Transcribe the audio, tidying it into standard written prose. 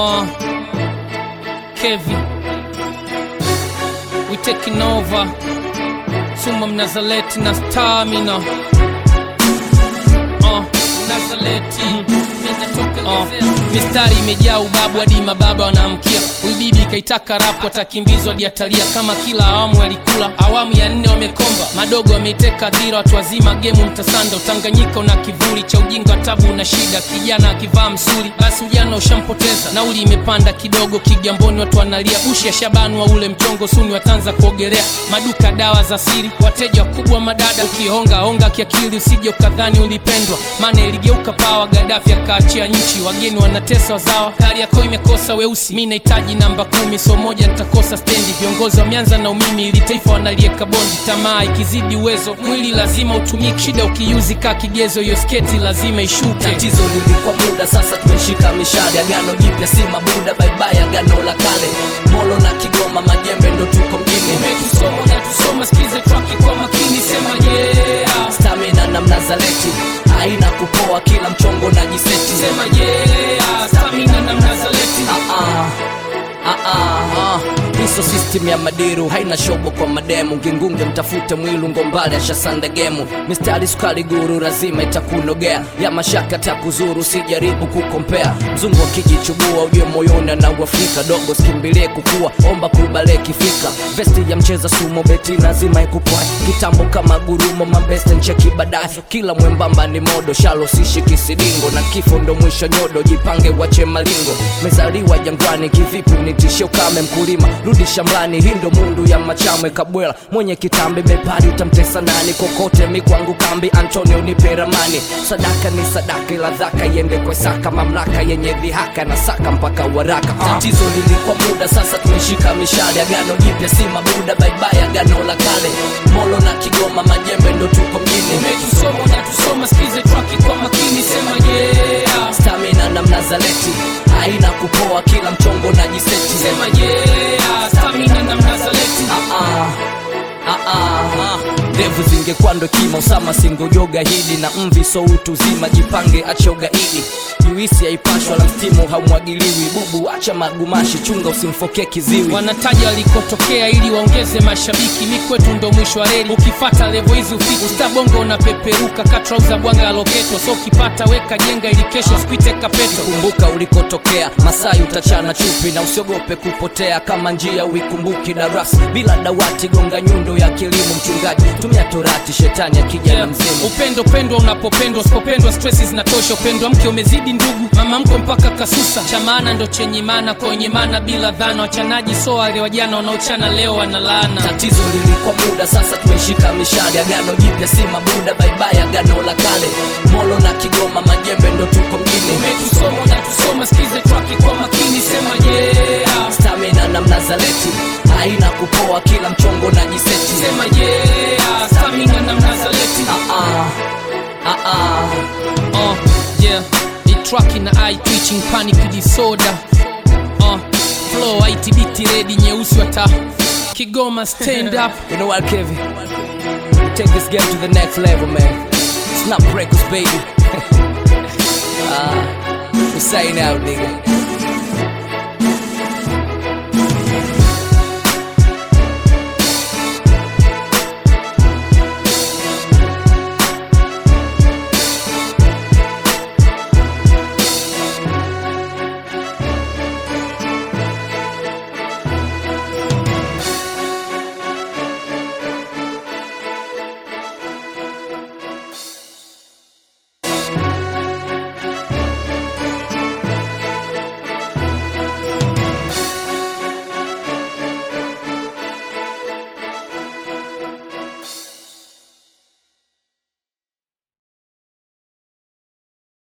Kevin, we taking over. Suma Mnazaleti na Stamina. Mnazaleti mistari imejaa ubabu hadi mababa wanaamkia. Huyu bibi kaitaka rap atakimbizwa hadi atalia. Kama kila awamu alikula, awamu ya 4 wamekomba. Madogo wameiteka dhira, watu wazima game mtasanda. Utanganyika una kivuli cha ujinga, tabu na shida. Kijana akivaa msuri, basi ujana ushampoteza. Nauli imepanda kidogo Kigamboni, watu wanalia. Bushi ya Shabani wa ule mchongo, Suni watanza kuogelea. Maduka dawa za siri, wateja wakubwa madada. Ukihonga kiakili usije ukadhani ulipendwa. Maana iligeuka pawa, Gaddafi akaachia nchi. Wageni wanatesa wazawa, kari yako imekosa weusi. Mimi nahitaji namba 10, so moja nitakosa stendi. Viongozi wameanza na umimi, ili taifa wanalieka bondi. Tamaa ikizidi uwezo, mwili lazima utumike. Shida ukiuzi ka kigezo, hiyo sketi lazima ishuke. Tatizo lilikuwa muda, sasa tumeshika mishale. Agano jipya si mabuda, bye bye agano la kale. Molo na Kigoma, Majembe ndo tuko mjini. Umetusoma na tusoma, sikize track kwa makini, sema yeah. Stamina na Mnazaleti, haina kupoa, kila mchongo na jiseti. Sema yeah, Stamina na Mnazaleti. Hiso system ya Madiru, haina shobo kwa mademu. Ngingunge mtafute mwilu, ngombale ashasanda gemu. Mistari sukari guru, lazima itakunogea. Ya mashaka takuzuru, sijaribu kukompea. Mzungu akijichubua, ujue moyoni na Uafrika. Dogo skimbilie kukua, omba kubale kifika. Vesti ya mcheza sumo, beti lazima ikupwai. Kitambo kama gurumo, mambeste ncheki badai. Kila mwembamba ni modo, shalo sishi kisidingo. Na kifo ndo mwisho nyodo, jipange wache malingo. Mezaliwa jangwani, kivipi unitishe ukame mkulima. Rudi shambani, hindo mundu ya Machamwe Kabwela. Mwenye kitambi mepari, utamtesa nani? Kokote mikwangu kambi, Antonio nipe ramani. Sadaka ni sadaka, ila dhaka yende kwa saka. Mamlaka yenye dhihaka na saka mpaka waraka. Tatizo lilikuwa muda, sasa tumeshika mishale. Agano jipya si mabuda, bye bye agano la kale. Molo na Kigoma, Majembe ndo tuko mjini. Umetusoma na tusoma, sikize track kwa makini, sema yeah. Stamina na Mnazaleti, haina kupoa, kila mchongo na jiseti. Sema yeah, Stamina na Mnazaleti. Devu zingekuwa ndo kima, Usama singojoga hidi. Na mvi so utu zima, jipange acha ugaidi. Juisi haipashwa la mstimu haumwagiliwi. Bubu acha magumashi, chunga usimfoke kiziwi. Wanataja walikotokea ili waongeze mashabiki. Mikwetu ndo mwisho wa reli, ukifata levo hizi ufiki. Ustabongo unapeperuka, katrauza bwanga aloketo. So ukipata weka jenga ili kesho spite kapeto. Kumbuka ulikotokea, Masai utachana chupi. Na usiogope kupotea, kama njia uikumbuki darasa. Bila dawati gonga nyundo ya kilimo. Mchungaji tumia torati, shetani akija na mzimu. Upendo pendwa unapopendwa, usipopendwa stressi zinatosha. Upendo mke umezidi ndugu, mama mko mpaka kasusa. Cha maana ndo chenye maana, kwenye maana bila dhana. Wachanaji so wale wajana wanaochana leo wanalaana. Tatizo lilikuwa muda, sasa tumeshika mishale. Agano jipya si mabuda, bye bye agano la kale. Molo na Kigoma, Majembe ndo tuko mjini. Umetusoma na tusoma, sikize track kwa makini, sema yeah. Stamina na Mnazaleti, haina kupoa, kila mchongo na jiseti. Sema yeah, Stamina na Mnazaleti. Yeah, the track in the eye twitching, panic disorder. Flow ITBT ready, nyeusi wata Kigoma stand up. You know what, Kevin? We take this game to the next level, man. It's not breakers, baby. We sign out, nigga.